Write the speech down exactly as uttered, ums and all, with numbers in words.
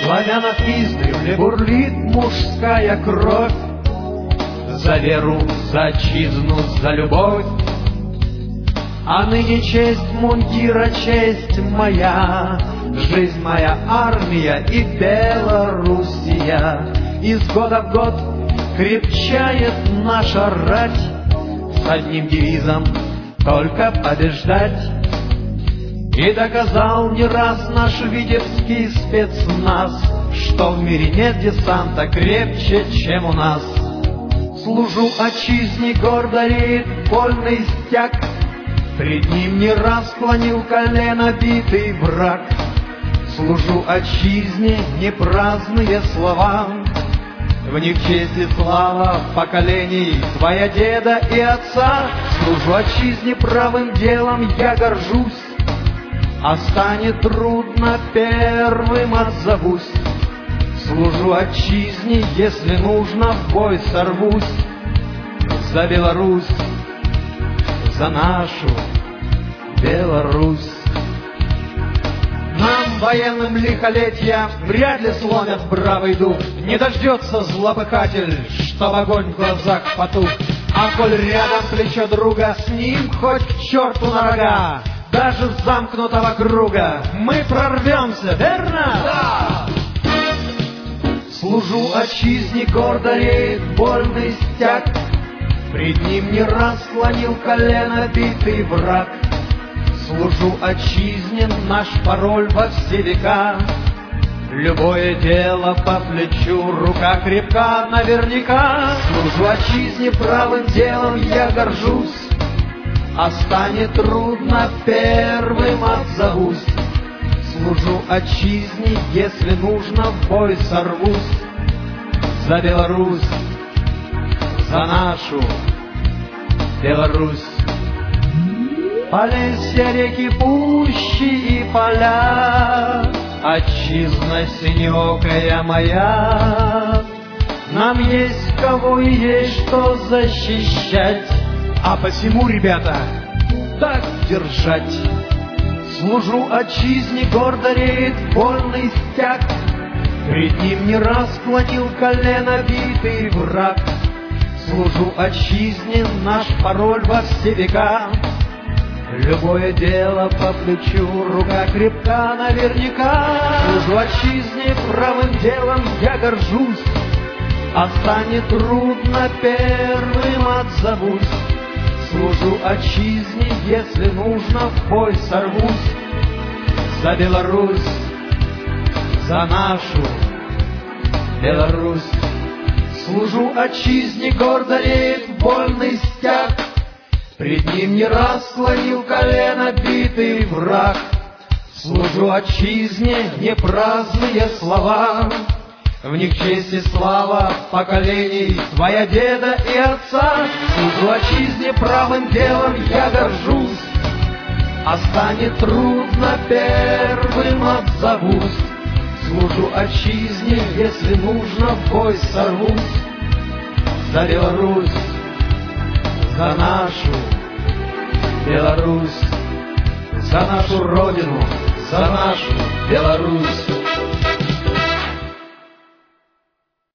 славянах издревле бурлит мужская кровь. За веру, за отчизну, за любовь. А ныне честь мундира, честь моя, жизнь моя, армия и Белоруссия. Из года в год крепчает наша рать с одним девизом — только побеждать. И доказал не раз наш витебский спецназ, что в мире нет десанта крепче, чем у нас. Служу отчизне, гордо реет вольный стяг, пред ним не раз склонил колено битый враг. Служу отчизне, не праздные слова, в них честь и слава поколений твоя деда и отца. Служу отчизне, правым делом я горжусь, а станет трудно, первым отзовусь. Служу отчизне, если нужно, в бой сорвусь. За Беларусь, за нашу Беларусь. Нам, военным лихолетия, вряд ли сломят бравый дух. Не дождется злопыхатель, чтоб огонь в глазах потух. А коль рядом плечо друга, с ним хоть к черту на рога. Даже с замкнутого круга мы прорвемся, верно? Да! Служу отчизне, гордо реет вольный стяг, пред ним не раз склонил колено битый враг. Служу отчизне, наш пароль во все века. Любое дело по плечу, рука крепка наверняка. Служу отчизне, правым делом я горжусь, а станет трудно, первым отзовусь. Служу отчизне, если нужно, в бой сорвусь. За Беларусь, за нашу Беларусь. Полесья, реки, пущи и поля, отчизна синеокая моя. Нам есть кого и есть что защищать, а посему, ребята, так держать. Служу отчизне, гордо реет вольный стяг, пред ним не раз склонил колено битый враг. Служу отчизне, наш пароль во все века. Любое дело по плечу, рука крепка наверняка. Служу отчизне, правым делом я горжусь, а станет трудно, первым отзовусь. Служу отчизне, если нужно, в бой сорвусь. За Беларусь, за нашу Беларусь. Служу отчизне, гордо реет вольный стяг, пред ним не раз склонил колено битый враг. Служу отчизне, не праздные слова, в них честь и слава поколений твоя деда и отца. Служу отчизне, правым делом я горжусь, а станет трудно, первым отзовусь. Служу отчизне, если нужно, в бой сорвусь. За Беларусь, за нашу Беларусь, за нашу Родину, за нашу Беларусь.